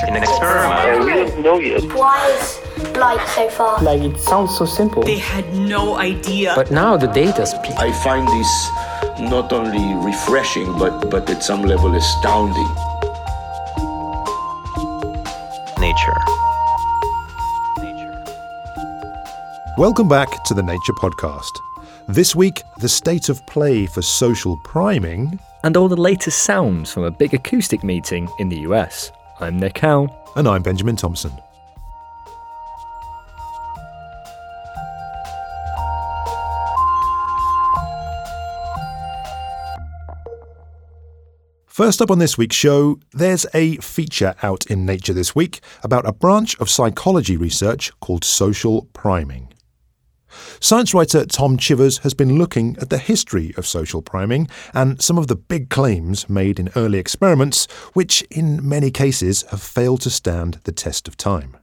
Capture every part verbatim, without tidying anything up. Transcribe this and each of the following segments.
in an experiment. And we don't know yet. Why is light so far? Like, it sounds so simple. They had no idea. But now the data speaks. I find this not only refreshing, but, but at some level astounding. Nature. Welcome back to the Nature Podcast. This week, the state of play for social priming. And all the latest sounds from a big acoustic meeting in the U S. I'm Nick Howe. And I'm Benjamin Thompson. First up on this week's show, there's a feature out in Nature this week about a branch of psychology research called social priming. Science writer Tom Chivers has been looking at the history of social priming and some of the big claims made in early experiments, which in many cases have failed to stand the test of time.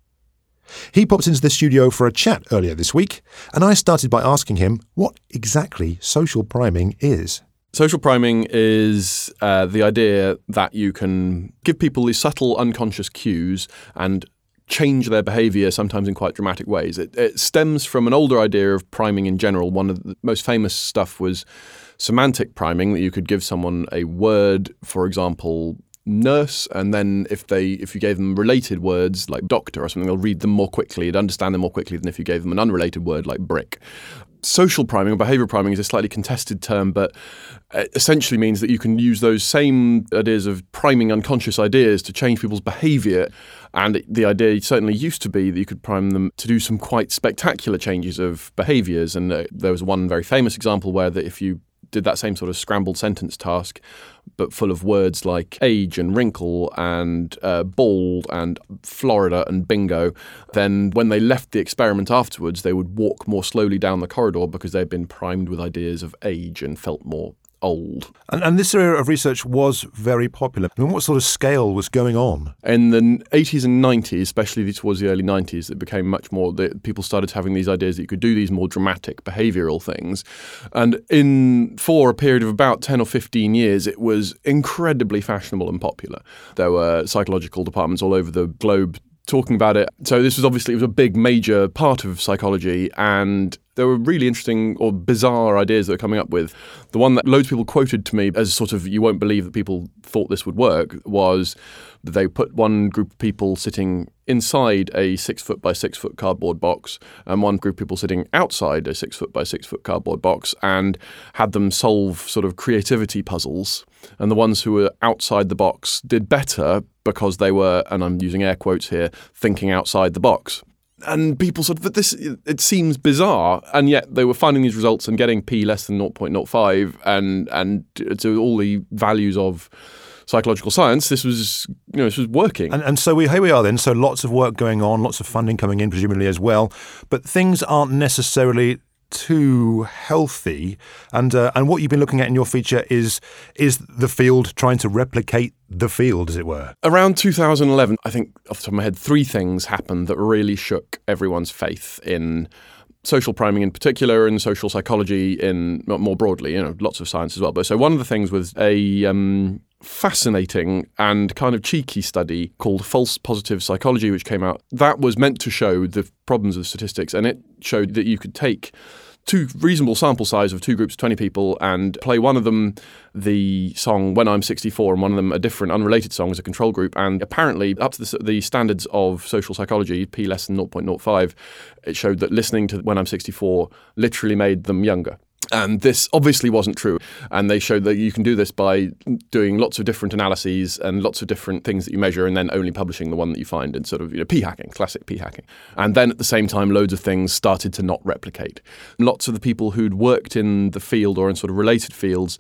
He popped into the studio for a chat earlier this week, and I started by asking him what exactly social priming is. Social priming is uh, the idea that you can give people these subtle unconscious cues and change their behaviour, sometimes in quite dramatic ways. It, it stems from an older idea of priming in general. One of the most famous stuff was semantic priming, that you could give someone a word, for example, nurse, and then if they if you gave them related words like doctor or something, they'll read them more quickly, they'd understand them more quickly than if you gave them an unrelated word like brick. Social priming or behaviour priming is a slightly contested term, but it essentially means that you can use those same ideas of priming unconscious ideas to change people's behaviour. And the idea certainly used to be that you could prime them to do some quite spectacular changes of behaviours. And uh, there was one very famous example where that if you did that same sort of scrambled sentence task, but full of words like age and wrinkle and uh, bald and Florida and bingo, then when they left the experiment afterwards, they would walk more slowly down the corridor because they'd been primed with ideas of age and felt more old. And, and this area of research was very popular. I mean, what sort of scale was going on? In the eighties and nineties, especially towards the early nineties, it became much more that people started having these ideas that you could do these more dramatic behavioural things. And in for a period of about ten or fifteen years, it was incredibly fashionable and popular. There were psychological departments all over the globe talking about it. So this was obviously, it was a big major part of psychology, and there were really interesting or bizarre ideas that were coming up with. The one that loads of people quoted to me as sort of, you won't believe that people thought this would work, was that they put one group of people sitting inside a six foot by six foot cardboard box and one group of people sitting outside a six foot by six foot cardboard box and had them solve sort of creativity puzzles. And the ones who were outside the box did better because they were, and I'm using air quotes here, thinking outside the box. And people sort of, this, it seems bizarre, and yet they were finding these results and getting p less than zero point zero five, and and to all the values of psychological science, this was, you know, this was working. And, and so we here we are then. So lots of work going on, lots of funding coming in, presumably as well. But things aren't necessarily too healthy. And uh, and what you've been looking at in your feature is is the field trying to replicate the field, as it were. Around two thousand eleven, I think off the top of my head, three things happened that really shook everyone's faith in social priming in particular, and social psychology in more broadly, you know, lots of science as well. But so one of the things was a um, fascinating and kind of cheeky study called False Positive Psychology, which came out. That was meant to show the problems of statistics, and it showed that you could take two reasonable sample size of two groups of twenty people and play one of them the song When I'm sixty-four and one of them a different unrelated song as a control group, and apparently up to the, the standards of social psychology, p less than zero point zero five, it showed that listening to When I'm sixty-four literally made them younger. And this obviously wasn't true. And they showed that you can do this by doing lots of different analyses and lots of different things that you measure and then only publishing the one that you find, and sort of, you know, p-hacking, classic p-hacking. And then at the same time, loads of things started to not replicate. Lots of the people who'd worked in the field or in sort of related fields,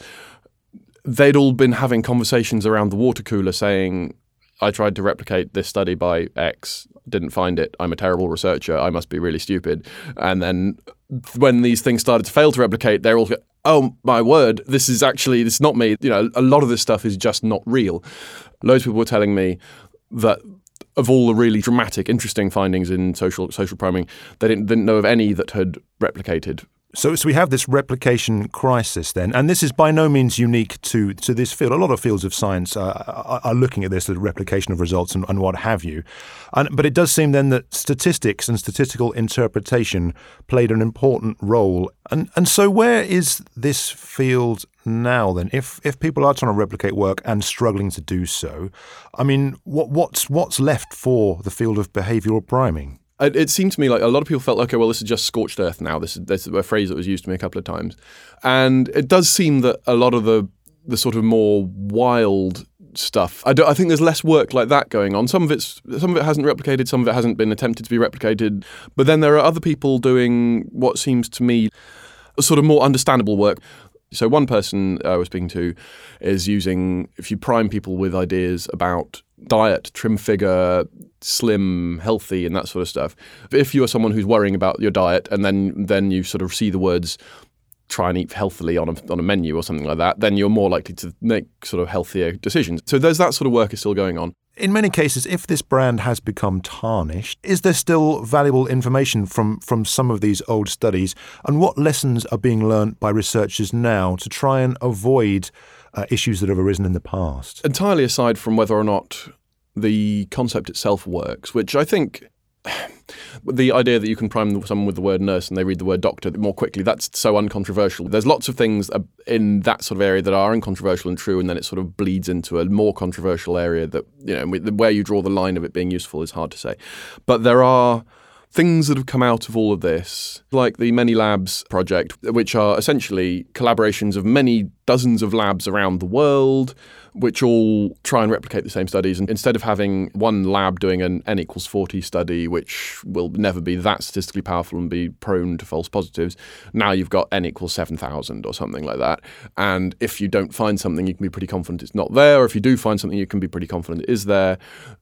they'd all been having conversations around the water cooler saying, I tried to replicate this study by X, didn't find it. I'm a terrible researcher. I must be really stupid. And then when these things started to fail to replicate, they're all, oh, my word, this is actually, this is not me. You know, a lot of this stuff is just not real. Loads of people were telling me that of all the really dramatic, interesting findings in social social priming, they didn't, didn't know of any that had replicated. So, so we have this replication crisis then, and this is by no means unique to, to this field. A lot of fields of science uh, are, are looking at this, the replication of results and, and what have you. And, but it does seem then that statistics and statistical interpretation played an important role. And and so where is this field now then? If if people are trying to replicate work and struggling to do so, I mean, what what's what's left for the field of behavioural priming? It, it seemed to me like a lot of people felt, okay, well, this is just scorched earth now. This is, this is a phrase that was used to me a couple of times. And it does seem that a lot of the the sort of more wild stuff, I, don't, I think there's less work like that going on. Some of it's some of it hasn't replicated, some of it hasn't been attempted to be replicated. But then there are other people doing what seems to me sort of more understandable work. So one person I was speaking to is using, if you prime people with ideas about diet, trim figure, slim, healthy, and that sort of stuff. If you are someone who's worrying about your diet and then then you sort of see the words try and eat healthily on a, on a menu or something like that, then you're more likely to make sort of healthier decisions. So there's that sort of work is still going on. In many cases, if this brand has become tarnished, is there still valuable information from, from some of these old studies? And what lessons are being learnt by researchers now to try and avoid uh, issues that have arisen in the past? Entirely aside from whether or not the concept itself works, which I think the idea that you can prime someone with the word nurse and they read the word doctor more quickly, that's so uncontroversial. There's lots of things in that sort of area that are uncontroversial and true, and then it sort of bleeds into a more controversial area that, you know, where you draw the line of it being useful is hard to say. But there are things that have come out of all of this, like the Many Labs project, which are essentially collaborations of many dozens of labs around the world, which all try and replicate the same studies. And instead of having one lab doing an N equals forty study, which will never be that statistically powerful and be prone to false positives, now you've got N equals seven thousand or something like that. And if you don't find something, you can be pretty confident it's not there. Or if you do find something, you can be pretty confident it is there.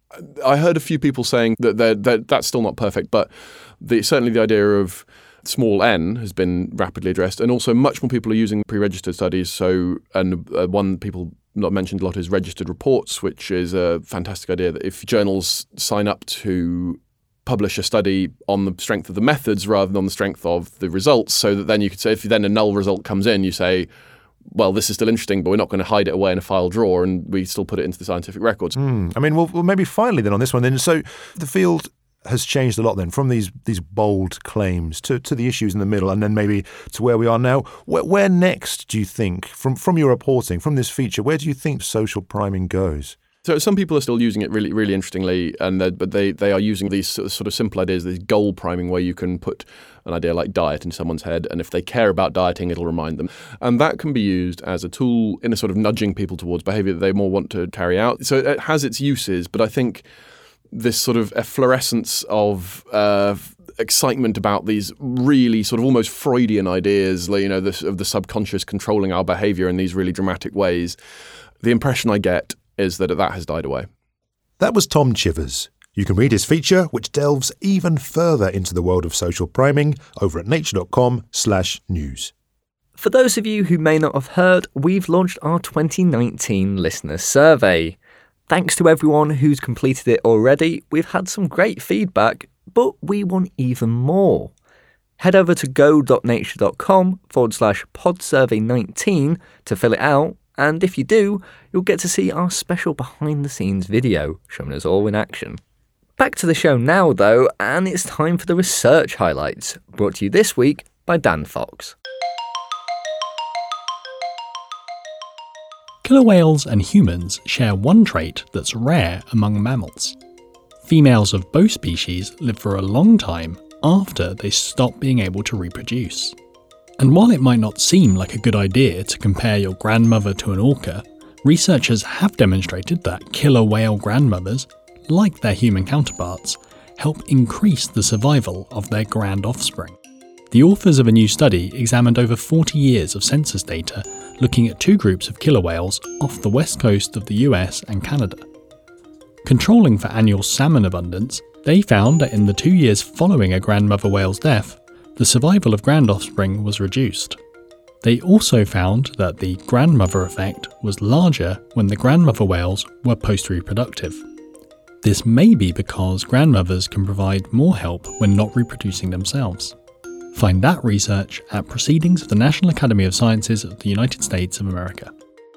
I heard a few people saying that they're, they're, that's still not perfect, but the, certainly the idea of small n has been rapidly addressed, and also much more people are using pre-registered studies. So, and uh, one people not mentioned a lot is registered reports, which is a fantastic idea that if journals sign up to publish a study on the strength of the methods rather than on the strength of the results, so that then you could say, if then a null result comes in, you say, well, this is still interesting, but we're not going to hide it away in a file drawer, and we still put it into the scientific records. Mm. I mean, well, well, maybe finally then on this one then. So the field has changed a lot then, from these these bold claims to, to the issues in the middle, and then maybe to where we are now. Where, where next, do you think, from, from your reporting, from this feature, where do you think social priming goes? So some people are still using it really, really interestingly, and but they, they are using these sort of simple ideas, these goal priming, where you can put an idea like diet in someone's head, and if they care about dieting, it'll remind them. And that can be used as a tool in a sort of nudging people towards behaviour that they more want to carry out. So it has its uses, but I think this sort of efflorescence of uh, excitement about these really sort of almost Freudian ideas, you know, this, of the subconscious controlling our behaviour in these really dramatic ways, the impression I get is that that has died away. That was Tom Chivers. You can read his feature, which delves even further into the world of social priming, over at nature.com slash news. For those of you who may not have heard, we've launched our twenty nineteen listener survey. Thanks to everyone who's completed it already. We've had some great feedback, but we want even more. Head over to go.nature.com forward slash podsurvey19 to fill it out. And if you do, you'll get to see our special behind-the-scenes video showing us all in action. Back to the show now, though, and it's time for the research highlights, brought to you this week by Dan Fox. Killer whales and humans share one trait that's rare among mammals. Females of both species live for a long time after they stop being able to reproduce. And while it might not seem like a good idea to compare your grandmother to an orca, researchers have demonstrated that killer whale grandmothers, like their human counterparts, help increase the survival of their grand offspring. The authors of a new study examined over forty years of census data looking at two groups of killer whales off the west coast of the U S and Canada. Controlling for annual salmon abundance, they found that in the two years following a grandmother whale's death, the survival of grand offspring was reduced. They also found that the grandmother effect was larger when the grandmother whales were post-reproductive. This may be because grandmothers can provide more help when not reproducing themselves. Find that research at Proceedings of the National Academy of Sciences of the United States of America.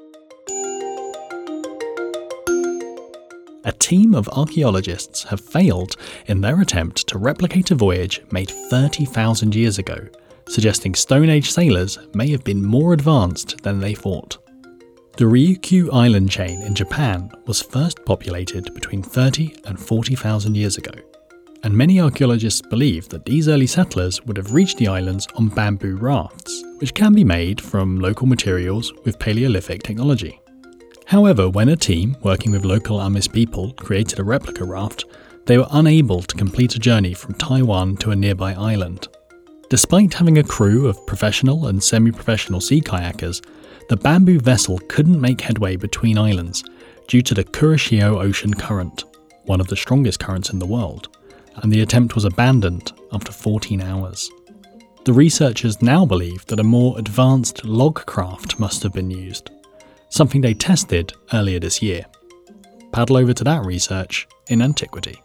A team of archaeologists have failed in their attempt to replicate a voyage made thirty thousand years ago, suggesting Stone Age sailors may have been more advanced than they thought. The Ryukyu island chain in Japan was first populated between thirty and forty thousand years ago, and many archaeologists believe that these early settlers would have reached the islands on bamboo rafts, which can be made from local materials with Paleolithic technology. However, when a team working with local Amis people created a replica raft, they were unable to complete a journey from Taiwan to a nearby island. Despite having a crew of professional and semi-professional sea kayakers, the bamboo vessel couldn't make headway between islands due to the Kuroshio Ocean Current, one of the strongest currents in the world, and the attempt was abandoned after fourteen hours. The researchers now believe that a more advanced log craft must have been used, something they tested earlier this year. Paddle over to that research in Antiquity.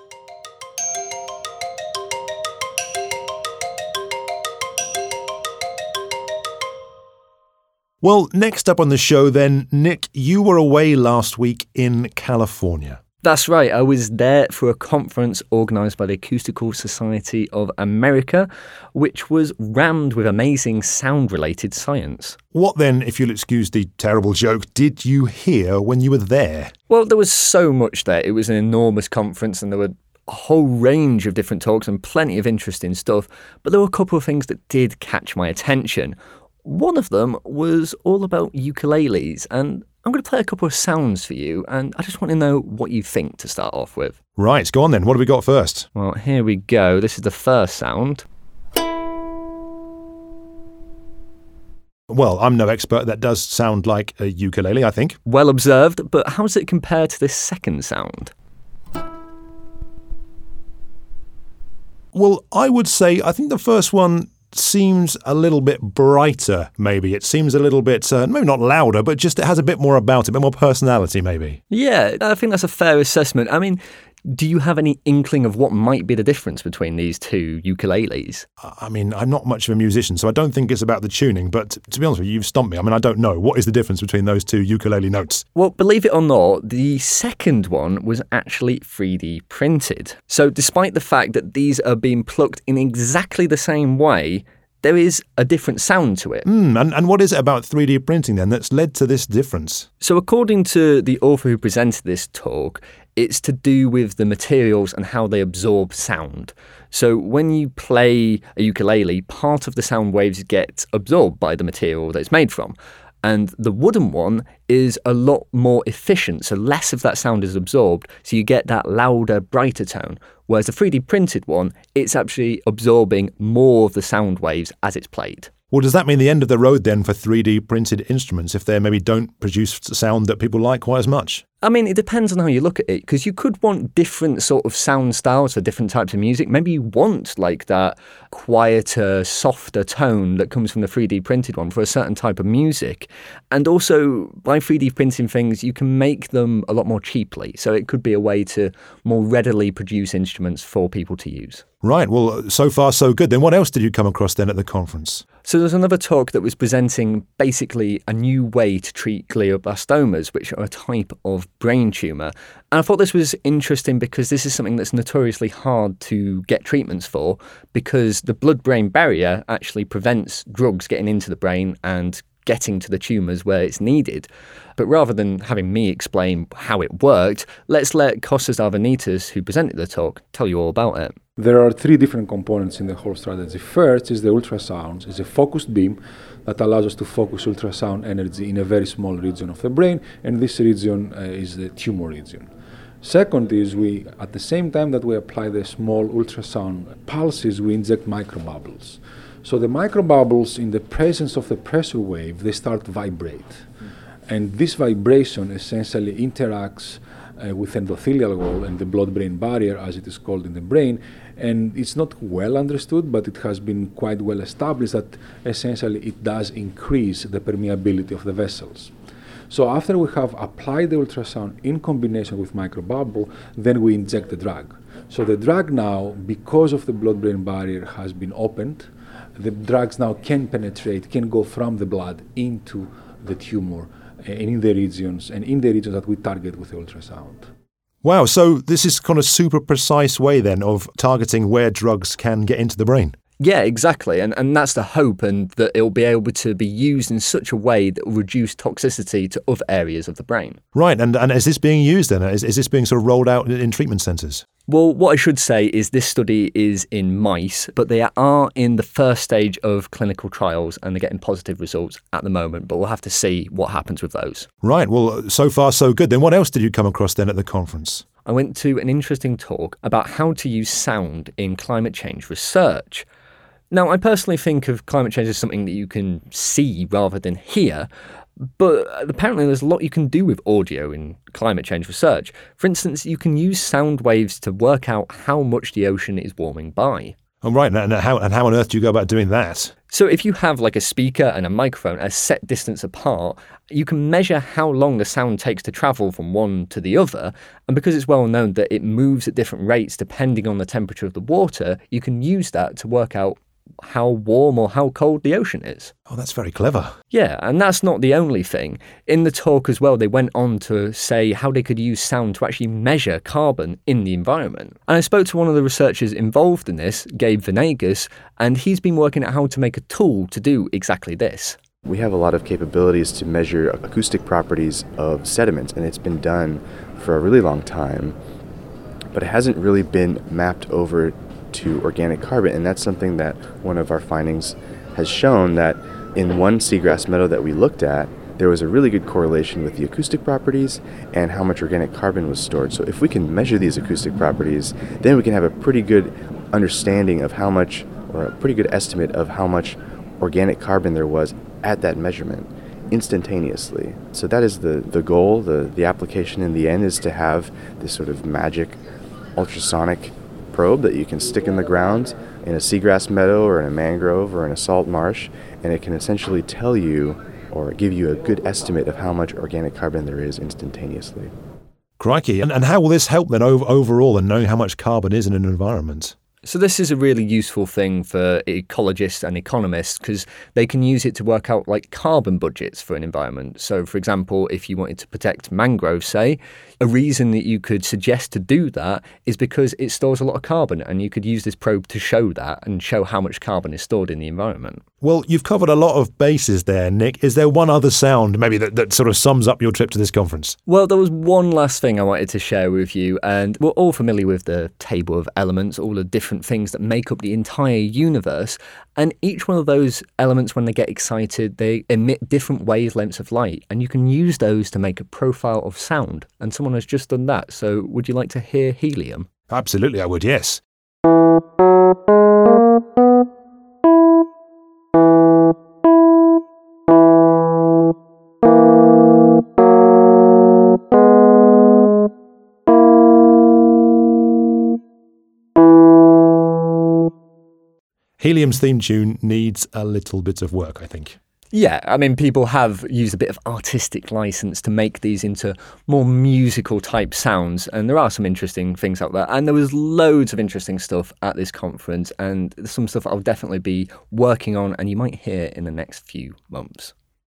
Well, next up on the show then, Nick, you were away last week in California. That's right, I was there for a conference organised by the Acoustical Society of America, which was rammed with amazing sound-related science. What then, if you'll excuse the terrible joke, did you hear when you were there? Well, there was so much there. It was an enormous conference and there were a whole range of different talks and plenty of interesting stuff, but there were a couple of things that did catch my attention. One of them was all about ukuleles, and I'm going to play a couple of sounds for you, and I just want to know what you think to start off with. Right, go on then. What have we got first? Well, here we go. This is the first sound. Well, I'm no expert. That does sound like a ukulele, I think. Well observed, but how does it compare to this second sound? Well, I would say I think the first one seems a little bit brighter, maybe. It seems a little bit, uh, maybe not louder, but just it has a bit more about it, a bit more personality, maybe. Yeah, I think that's a fair assessment. I mean, do you have any inkling of what might be the difference between these two ukuleles? I mean, I'm not much of a musician, so I don't think it's about the tuning, but to be honest with you, you've stumped me. I mean, I don't know. What is the difference between those two ukulele notes? Well, believe it or not, the second one was actually three D printed. So despite the fact that these are being plucked in exactly the same way, there is a different sound to it. Mm, and, and what is it about three D printing then that's led to this difference? So according to the author who presented this talk, it's to do with the materials and how they absorb sound. So when you play a ukulele, part of the sound waves get absorbed by the material that it's made from. And the wooden one is a lot more efficient, so less of that sound is absorbed, so you get that louder, brighter tone. Whereas the three D printed one, it's actually absorbing more of the sound waves as it's played. Well, does that mean the end of the road then for three D printed instruments if they maybe don't produce sound that people like quite as much? I mean, it depends on how you look at it, because you could want different sort of sound styles for different types of music. Maybe you want like that quieter, softer tone that comes from the three D printed one for a certain type of music. And also, by three D printing things, you can make them a lot more cheaply. So it could be a way to more readily produce instruments for people to use. Right, well, so far so good. Then what else did you come across then at the conference? So there's another talk that was presenting basically a new way to treat glioblastomas, which are a type of brain tumour. And I thought this was interesting because this is something that's notoriously hard to get treatments for, because the blood-brain barrier actually prevents drugs getting into the brain and getting to the tumours where it's needed. But rather than having me explain how it worked, let's let Kostas Arvanitis, who presented the talk, tell you all about it. There are three different components in the whole strategy. First is the ultrasounds. It's a focused beam that allows us to focus ultrasound energy in a very small region of the brain, and this region uh, is the tumor region. Second is we, at the same time that we apply the small ultrasound pulses, we inject microbubbles. So the microbubbles, in the presence of the pressure wave, they start to vibrate. Mm. And this vibration essentially interacts uh, with endothelial wall and the blood-brain barrier, as it is called in the brain. And it's not well understood, but it has been quite well established that essentially it does increase the permeability of the vessels. So after we have applied the ultrasound in combination with microbubble, then we inject the drug. So the drug now, because of the blood-brain barrier has been opened, the drugs now can penetrate, can go from the blood into the tumor and in the regions, and in the regions that we target with the ultrasound. Wow, so this is kind of super precise way then of targeting where drugs can get into the brain. Yeah, exactly. And and that's the hope, and that it'll be able to be used in such a way that will reduce toxicity to other areas of the brain. Right, and, and is this being used then? Is, is this being sort of rolled out in treatment centres? Well, what I should say is this study is in mice, but they are in the first stage of clinical trials and they're getting positive results at the moment, but we'll have to see what happens with those. Right, well, so far so good. Then what else did you come across then at the conference? I went to an interesting talk about how to use sound in climate change research. Now, I personally think of climate change as something that you can see rather than hear, but apparently there's a lot you can do with audio in climate change research. For instance, you can use sound waves to work out how much the ocean is warming by. Oh, right, and how, and how on earth do you go about doing that? So if you have like a speaker and a microphone a set distance apart, you can measure how long the sound takes to travel from one to the other. And because it's well known that it moves at different rates depending on the temperature of the water, you can use that to work out how warm or how cold the ocean is. Oh, that's very clever. Yeah, and that's not the only thing. In the talk as well, they went on to say how they could use sound to actually measure carbon in the environment. And I spoke to one of the researchers involved in this, Gabe Venegas, and he's been working out how to make a tool to do exactly this. We have a lot of capabilities to measure acoustic properties of sediments, and it's been done for a really long time, but it hasn't really been mapped over to organic carbon, and that's something that one of our findings has shown, that in one seagrass meadow that we looked at, there was a really good correlation with the acoustic properties and how much organic carbon was stored. So if we can measure these acoustic properties, then we can have a pretty good understanding of how much, or a pretty good estimate of how much organic carbon there was at that measurement instantaneously. So that is the, the goal. The, the application in the end is to have this sort of magic ultrasonic probe that you can stick in the ground in a seagrass meadow or in a mangrove or in a salt marsh, and it can essentially tell you or give you a good estimate of how much organic carbon there is instantaneously. Crikey. And, and how will this help then over, overall in knowing how much carbon is in an environment? So this is a really useful thing for ecologists and economists because they can use it to work out like carbon budgets for an environment. So for example, if you wanted to protect mangroves, say, a reason that you could suggest to do that is because it stores a lot of carbon, and you could use this probe to show that and show how much carbon is stored in the environment. Well, you've covered a lot of bases there, Nick. Is there one other sound maybe that, that sort of sums up your trip to this conference? Well, there was one last thing I wanted to share with you, and we're all familiar with the table of elements, all the different things that make up the entire universe, and each one of those elements, when they get excited, they emit different wavelengths of light, and you can use those to make a profile of sound, and someone has just done that. So would you like to hear helium? Absolutely, I would, yes. Helium's theme tune needs a little bit of work, I think. Yeah, I mean, people have used a bit of artistic license to make these into more musical type sounds, and there are some interesting things out there. And there was loads of interesting stuff at this conference, and some stuff I'll definitely be working on, and you might hear in the next few months.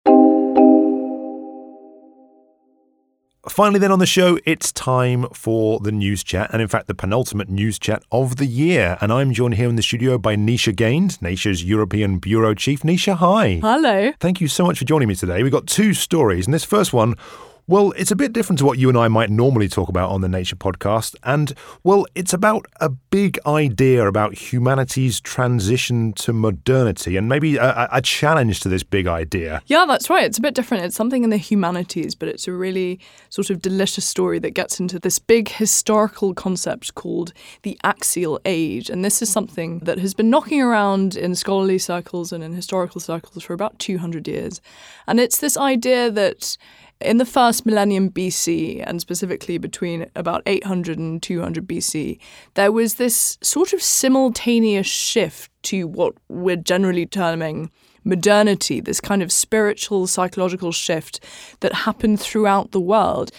Finally then on the show, it's time for the news chat, and in fact the penultimate news chat of the year. And I'm joined here in the studio by Nisha Gaines, Nature's European Bureau Chief. Nisha, hi. Hello. Thank you so much for joining me today. We've got two stories, and this first one, well, it's a bit different to what you and I might normally talk about on the Nature podcast. And, well, it's about a big idea about humanity's transition to modernity and maybe a, a challenge to this big idea. Yeah, that's right. It's a bit different. It's something in the humanities, but it's a really sort of delicious story that gets into this big historical concept called the axial age. And this is something that has been knocking around in scholarly circles and in historical circles for about two hundred years. And it's this idea that in the first millennium B C, and specifically between about eight hundred and two hundred B C, there was this sort of simultaneous shift to what we're generally terming modernity, this kind of spiritual, psychological shift that happened throughout the world.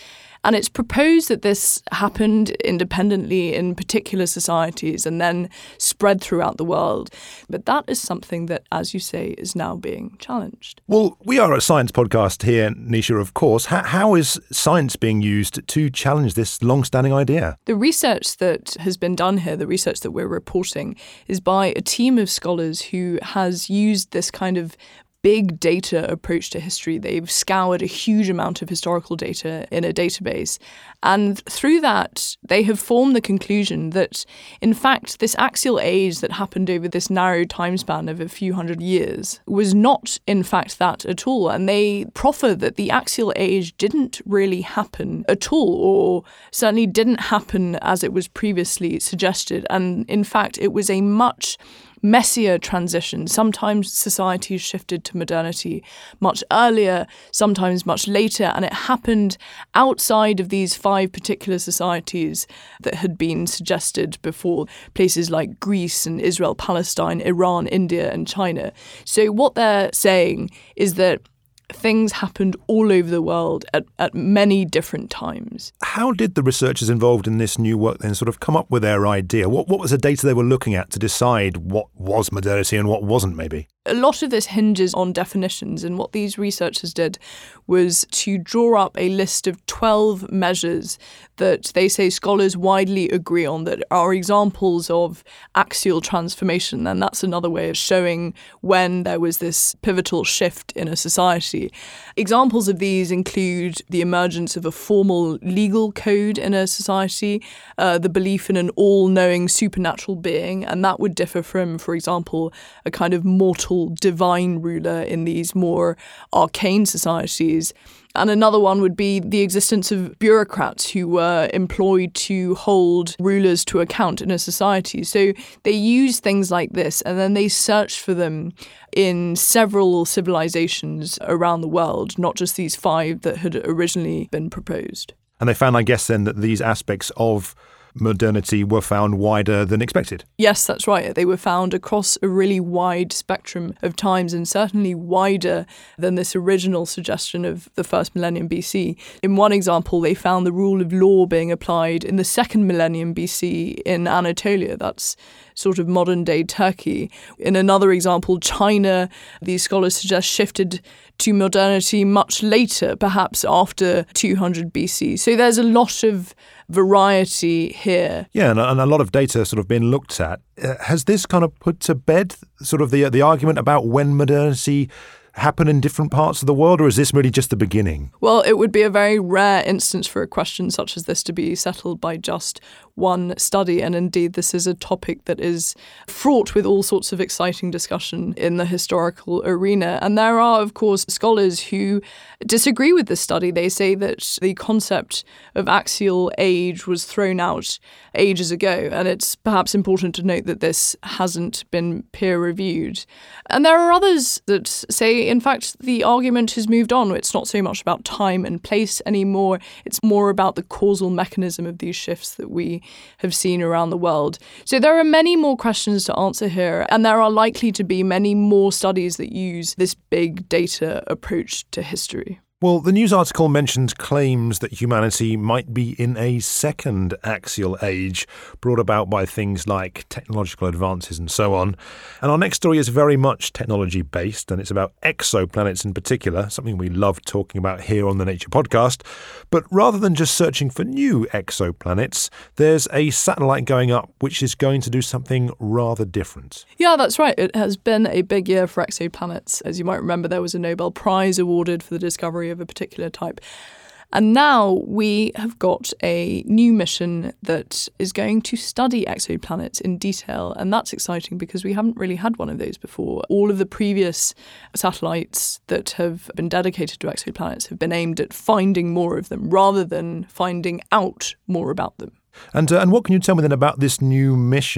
And it's proposed that this happened independently in particular societies and then spread throughout the world. But that is something that, as you say, is now being challenged. Well, we are a science podcast here, Nisha, of course. How, how is science being used to challenge this long-standing idea? The research that has been done here, the research that we're reporting, is by a team of scholars who has used this kind of big data approach to history. They've scoured a huge amount of historical data in a database. And through that, they have formed the conclusion that, in fact, this axial age that happened over this narrow time span of a few hundred years was not, in fact, that at all. And they proffer that the axial age didn't really happen at all, or certainly didn't happen as it was previously suggested. And in fact, it was a much messier transition. Sometimes societies shifted to modernity much earlier, sometimes much later, and it happened outside of these five particular societies that had been suggested before, places like Greece and Israel, Palestine, Iran, India, and China. So what they're saying is that things happened all over the world at, at many different times. How did the researchers involved in this new work then sort of come up with their idea? What, what was the data they were looking at to decide what was modernity and what wasn't, maybe? A lot of this hinges on definitions, and what these researchers did was to draw up a list of twelve measures that they say scholars widely agree on that are examples of axial transformation, and that's another way of showing when there was this pivotal shift in a society. Examples of these include the emergence of a formal legal code in a society, uh, the belief in an all-knowing supernatural being, and that would differ from, for example, a kind of mortal divine ruler in these more arcane societies. And another one would be the existence of bureaucrats who were employed to hold rulers to account in a society. So they use things like this and then they search for them in several civilizations around the world, not just these five that had originally been proposed. And they found, I guess, then that these aspects of modernity were found wider than expected. Yes, that's right. They were found across a really wide spectrum of times and certainly wider than this original suggestion of the first millennium B C. In one example, they found the rule of law being applied in the second millennium B C in Anatolia. That's sort of modern-day Turkey. In another example, China, these scholars suggest, shifted to modernity much later, perhaps after two hundred B C. So there's a lot of variety here. Yeah, and a, and a lot of data sort of been looked at. Uh, has this kind of put to bed sort of the the argument about when modernity happen in different parts of the world, or is this really just the beginning? Well, it would be a very rare instance for a question such as this to be settled by just one study, and indeed this is a topic that is fraught with all sorts of exciting discussion in the historical arena. And there are, of course, scholars who disagree with this study. They say that the concept of axial age was thrown out ages ago, and it's perhaps important to note that this hasn't been peer-reviewed. And there are others that say, in fact, the argument has moved on. It's not so much about time and place anymore. It's more about the causal mechanism of these shifts that we have seen around the world. So there are many more questions to answer here, and there are likely to be many more studies that use this big data approach to history. Well, the news article mentioned claims that humanity might be in a second axial age, brought about by things like technological advances and so on. And our next story is very much technology-based, and it's about exoplanets in particular, something we love talking about here on the Nature Podcast. But rather than just searching for new exoplanets, there's a satellite going up which is going to do something rather different. Yeah, that's right. It has been a big year for exoplanets. As you might remember, there was a Nobel Prize awarded for the discovery of a particular type. And now we have got a new mission that is going to study exoplanets in detail. And that's exciting because we haven't really had one of those before. All of the previous satellites that have been dedicated to exoplanets have been aimed at finding more of them rather than finding out more about them. And, uh, and what can you tell me then about this new mission?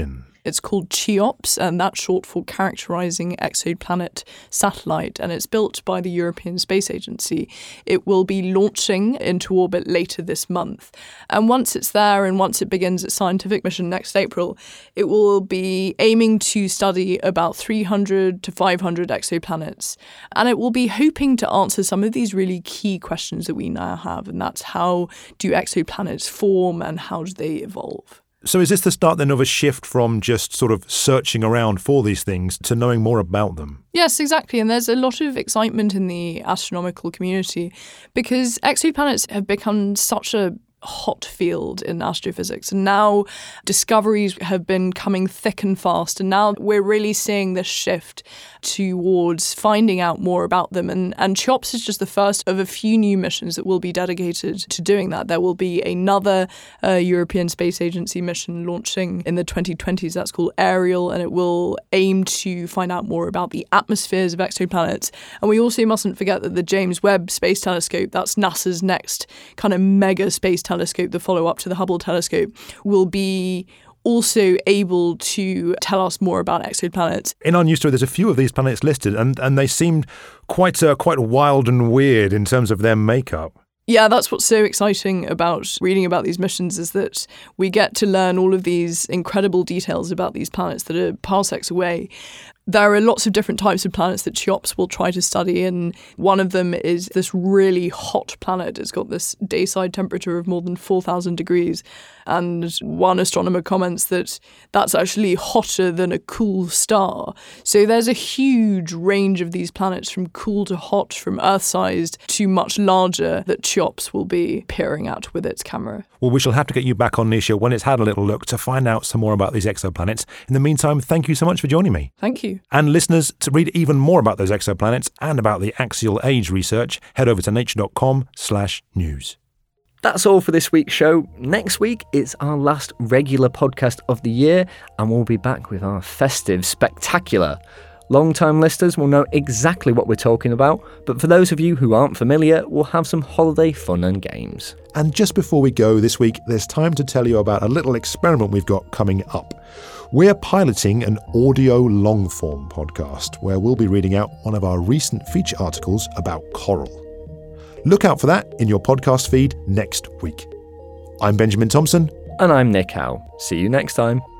It's called CHEOPS, and that's short for Characterizing Exoplanet Satellite, and it's built by the European Space Agency. It will be launching into orbit later this month. And once it's there and once it begins its scientific mission next April, it will be aiming to study about three hundred to five hundred exoplanets. And it will be hoping to answer some of these really key questions that we now have, and that's how do exoplanets form and how do they evolve? So is this the start then of a shift from just sort of searching around for these things to knowing more about them? Yes, exactly. And there's a lot of excitement in the astronomical community because exoplanets have become such a hot field in astrophysics. And now discoveries have been coming thick and fast. And now we're really seeing this shift towards finding out more about them. And, and CHEOPS is just the first of a few new missions that will be dedicated to doing that. There will be another uh, European Space Agency mission launching in the twenty twenties. That's called Ariel, and it will aim to find out more about the atmospheres of exoplanets. And we also mustn't forget that the James Webb Space Telescope, that's NASA's next kind of mega space telescope, the follow-up to the Hubble telescope, will be also able to tell us more about exoplanets. In our news story, there's a few of these planets listed, and, and they seemed quite uh, quite wild and weird in terms of their makeup. Yeah, that's what's so exciting about reading about these missions, is that we get to learn all of these incredible details about these planets that are parsecs away. There are lots of different types of planets that CHEOPS will try to study, and one of them is this really hot planet. It's got this dayside temperature of more than four thousand degrees, and one astronomer comments that that's actually hotter than a cool star. So there's a huge range of these planets, from cool to hot, from Earth-sized to much larger, that CHEOPS will be peering at with its camera. Well, we shall have to get you back on, Nisha, when it's had a little look to find out some more about these exoplanets. In the meantime, thank you so much for joining me. Thank you. And listeners, to read even more about those exoplanets and about the axial age research, head over to nature.com slash news. That's all for this week's show. Next week, it's our last regular podcast of the year, and we'll be back with our festive spectacular. Long-time listeners will know exactly what we're talking about, but for those of you who aren't familiar, we'll have some holiday fun and games. And just before we go this week, there's time to tell you about a little experiment we've got coming up. We're piloting an audio long-form podcast where we'll be reading out one of our recent feature articles about coral. Look out for that in your podcast feed next week. I'm Benjamin Thompson. And I'm Nick Howe. See you next time.